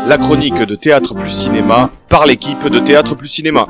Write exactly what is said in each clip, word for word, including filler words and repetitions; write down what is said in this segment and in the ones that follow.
la chronique de Théâtre plus Cinéma par l'équipe de Théâtre plus Cinéma.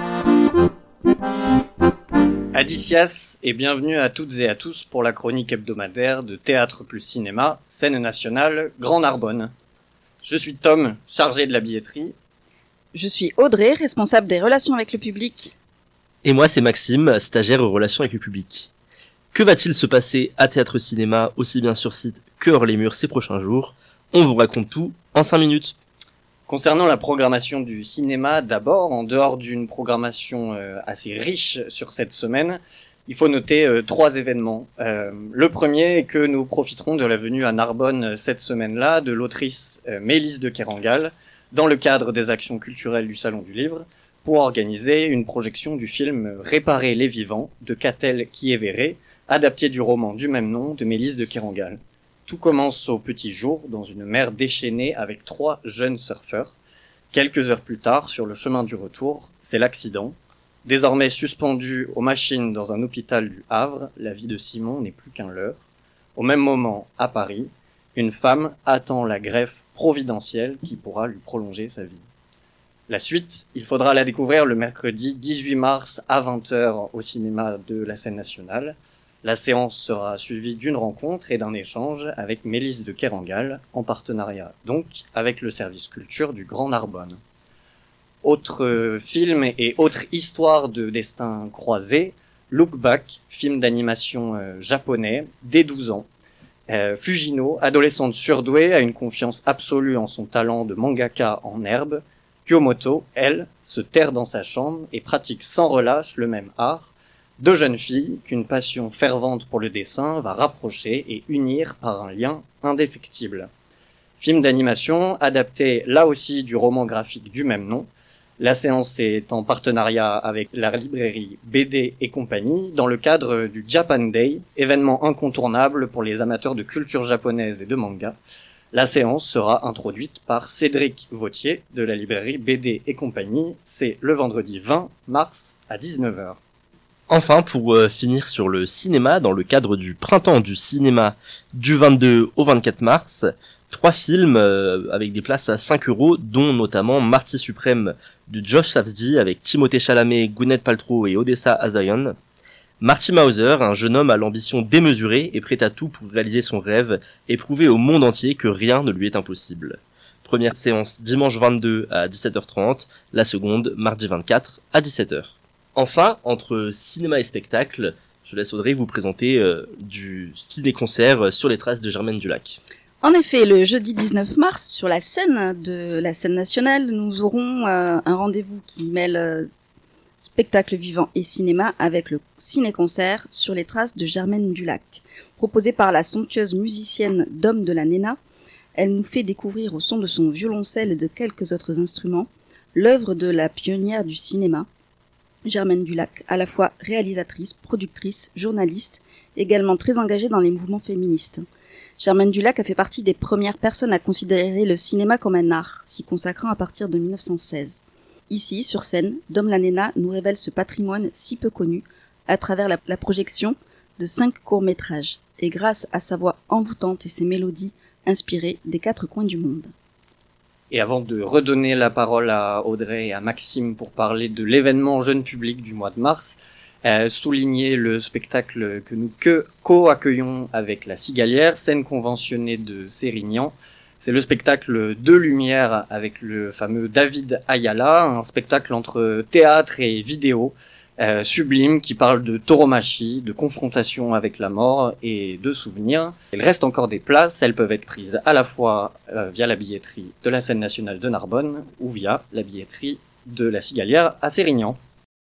Adicias et bienvenue à toutes et à tous pour la chronique hebdomadaire de Théâtre plus Cinéma, scène nationale, Grand Narbonne. Je suis Tom, chargé de la billetterie. Je suis Audrey, responsable des relations avec le public. Et moi c'est Maxime, stagiaire aux relations avec le public. Que va-t-il se passer à Théâtre Cinéma, aussi bien sur site que hors les murs ces prochains jours? On vous raconte tout en cinq minutes. Concernant la programmation du cinéma, d'abord, en dehors d'une programmation euh, assez riche sur cette semaine, il faut noter euh, trois événements. Euh, le premier est que nous profiterons de la venue à Narbonne euh, cette semaine-là de l'autrice euh, Mélisse de Kerangal, dans le cadre des actions culturelles du Salon du Livre, pour organiser une projection du film Réparer les vivants de Catel Kievere, adapté du roman du même nom de Mélisse de Kerangal. Tout commence au petit jour, dans une mer déchaînée avec trois jeunes surfeurs. Quelques heures plus tard, sur le chemin du retour, c'est l'accident. Désormais suspendu aux machines dans un hôpital du Havre, la vie de Simon n'est plus qu'un leurre. Au même moment, à Paris, une femme attend la greffe providentielle qui pourra lui prolonger sa vie. La suite, il faudra la découvrir le mercredi dix-huit mars à vingt heures au cinéma de la Scène nationale. La séance sera suivie d'une rencontre et d'un échange avec Mélisse de Kerangal, en partenariat donc avec le service culture du Grand Narbonne. Autre euh, film et autre histoire de destin croisé, Look Back, film d'animation euh, japonais, dès douze ans. Euh, Fujino, adolescente surdouée, a une confiance absolue en son talent de mangaka en herbe. Kyomoto, elle, se terre dans sa chambre et pratique sans relâche le même art. Deux jeunes filles qu'une passion fervente pour le dessin va rapprocher et unir par un lien indéfectible. Film d'animation adapté là aussi du roman graphique du même nom. La séance est en partenariat avec la librairie B D et compagnie dans le cadre du Japan Day, événement incontournable pour les amateurs de culture japonaise et de manga. La séance sera introduite par Cédric Vautier de la librairie B D et compagnie. C'est le vendredi vingt mars à dix-neuf heures. Enfin, pour euh, finir sur le cinéma, dans le cadre du printemps du cinéma du vingt-deux au vingt-quatre mars, trois films euh, avec des places à cinq euros, dont notamment Marty Suprême de Josh Safdie avec Timothée Chalamet, Gwyneth Paltrow et Odessa Hazayon. Marty Mauser, un jeune homme à l'ambition démesurée et prêt à tout pour réaliser son rêve et prouver au monde entier que rien ne lui est impossible. Première séance dimanche vingt-deux à dix-sept heures trente, la seconde mardi vingt-quatre à dix-sept heures. Enfin, entre cinéma et spectacle, je laisse Audrey vous présenter euh, du ciné-concert sur les traces de Germaine Dulac. En effet, le jeudi dix-neuf mars, sur la scène de la Scène nationale, nous aurons euh, un rendez-vous qui mêle euh, spectacle vivant et cinéma avec le ciné-concert sur les traces de Germaine Dulac. Proposé par la somptueuse musicienne Dom de la Nena, elle nous fait découvrir au son de son violoncelle et de quelques autres instruments l'œuvre de la pionnière du cinéma, Germaine Dulac, à la fois réalisatrice, productrice, journaliste, également très engagée dans les mouvements féministes. Germaine Dulac a fait partie des premières personnes à considérer le cinéma comme un art, s'y consacrant à partir de mille neuf cent seize. Ici, sur scène, Dom Lanena nous révèle ce patrimoine si peu connu à travers la, la projection de cinq courts-métrages, et grâce à sa voix envoûtante et ses mélodies inspirées des quatre coins du monde. Et avant de redonner la parole à Audrey et à Maxime pour parler de l'événement jeune public du mois de mars, euh, souligner le spectacle que nous que co-accueillons avec la Cigalière, scène conventionnée de Sérignan. C'est le spectacle de lumière avec le fameux David Ayala, un spectacle entre théâtre et vidéo, euh, sublime, qui parle de tauromachie, de confrontation avec la mort et de souvenirs. Il reste encore des places, elles peuvent être prises à la fois euh, via la billetterie de la Scène nationale de Narbonne ou via la billetterie de la Cigalière à Sérignan.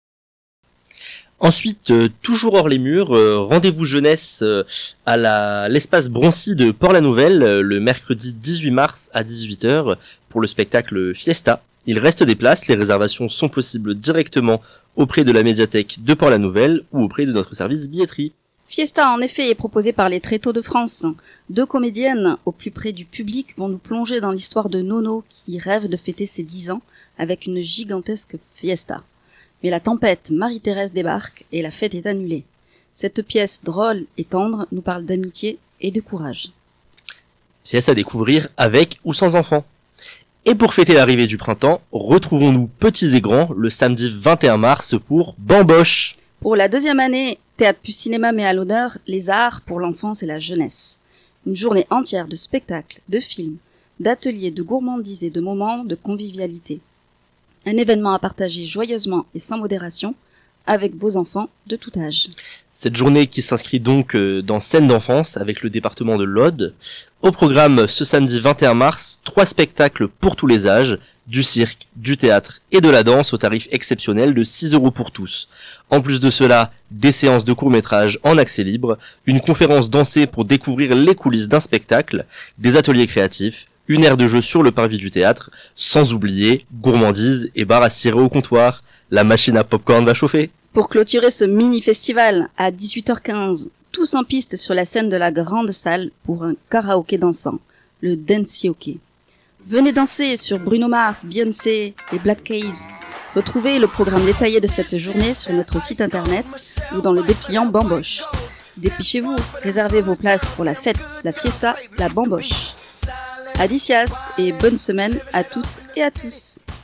Ensuite, euh, toujours hors les murs, euh, rendez-vous jeunesse euh, à la, l'espace Broncy de Port-la-Nouvelle euh, le mercredi dix-huit mars à dix-huit heures pour le spectacle Fiesta. Il reste des places, les réservations sont possibles directement auprès de la médiathèque de Port-la-Nouvelle ou auprès de notre service billetterie. Fiesta, en effet, est proposé par les Tréteaux de France. Deux comédiennes, au plus près du public, vont nous plonger dans l'histoire de Nono qui rêve de fêter ses dix ans avec une gigantesque fiesta. Mais la tempête Marie-Thérèse débarque et la fête est annulée. Cette pièce drôle et tendre nous parle d'amitié et de courage. Pièce à découvrir avec ou sans enfants. Et pour fêter l'arrivée du printemps, retrouvons-nous petits et grands le samedi vingt et un mars pour Bamboche. Pour la deuxième année, Théâtre plus Cinéma met à l'honneur les arts pour l'enfance et la jeunesse. Une journée entière de spectacles, de films, d'ateliers, de gourmandises et de moments de convivialité. Un événement à partager joyeusement et sans modération avec vos enfants de tout âge. Cette journée qui s'inscrit donc dans Scène d'enfance avec le département de l'Aude. Au programme ce samedi vingt et un mars, trois spectacles pour tous les âges, du cirque, du théâtre et de la danse au tarif exceptionnel de six euros pour tous. En plus de cela, des séances de court-métrage en accès libre, une conférence dansée pour découvrir les coulisses d'un spectacle, des ateliers créatifs, une aire de jeu sur le parvis du théâtre, sans oublier gourmandises et bar à cirer au comptoir. La machine à popcorn va chauffer. Pour clôturer ce mini-festival, à dix-huit heures quinze, tous en piste sur la scène de la grande salle pour un karaoké dansant, le Dancioké. Venez danser sur Bruno Mars, Beyoncé et Black Keys. Retrouvez le programme détaillé de cette journée sur notre site internet ou dans le dépliant Bamboche. Dépêchez-vous, réservez vos places pour la fête, la fiesta, la Bamboche. Adicias et bonne semaine à toutes et à tous.